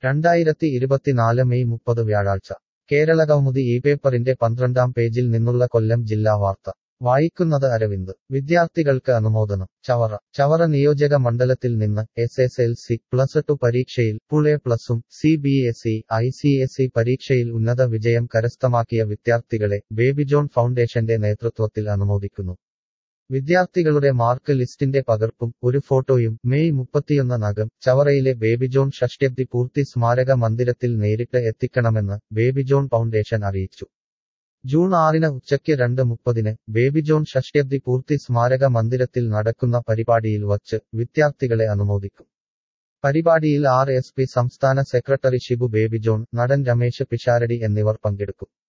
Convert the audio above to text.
2024 May 30 വ്യാഴാഴ്ച കേരളകൗമുദി ഈ പേപ്പറിന്റെ 12-ാം പേജിൽ നിന്നുള്ള കൊല്ലം ജില്ലാ വാർത്ത വായിക്കുന്നത് അരവിന്ദ് വിദ്യാർത്ഥികൾക്ക് അനുമോദനം ചവറ നിയോജക മണ്ഡലത്തിൽ നിന്ന് SSLC +2 പരീക്ഷയിൽ ഫുൾ എ പ്ലസും CBSE ICSE പരീക്ഷയിൽ ഉന്നത വിജയം കരസ്ഥമാക്കിയ വിദ്യാർത്ഥികളെ ബേബി ജോൺ ഫൗണ്ടേഷന്റെ നേതൃത്വത്തിൽ അനുമോദിക്കുന്നു. വിദ്യാർത്ഥികളുടെ മാർക്ക് ലിസ്റ്റിന്റെ പകർപ്പും ഒരു ഫോട്ടോയും മെയ് 31-നകം ചവറയിലെ ബേബി ജോൺ ഷഷ്ഠ്യബ്ദി പൂർത്തി സ്മാരക മന്ദിരത്തിൽ നേരിട്ട് എത്തിക്കണമെന്ന് ബേബി ജോൺ ഫൗണ്ടേഷൻ അറിയിച്ചു. ജൂൺ 6-ന് ഉച്ചയ്ക്ക് 2:30-ന് ബേബി ജോൺ ഷഷ്ഠ്യബ്ദി പൂർത്തി സ്മാരക മന്ദിരത്തിൽ നടക്കുന്ന പരിപാടിയിൽ വച്ച് വിദ്യാർത്ഥികളെ അനുമോദിക്കും. പരിപാടിയിൽ RSP സംസ്ഥാന സെക്രട്ടറി ഷിബു ബേബി ജോൺ, നടൻ രമേശ് പിഷാരടി എന്നിവർ പങ്കെടുക്കും.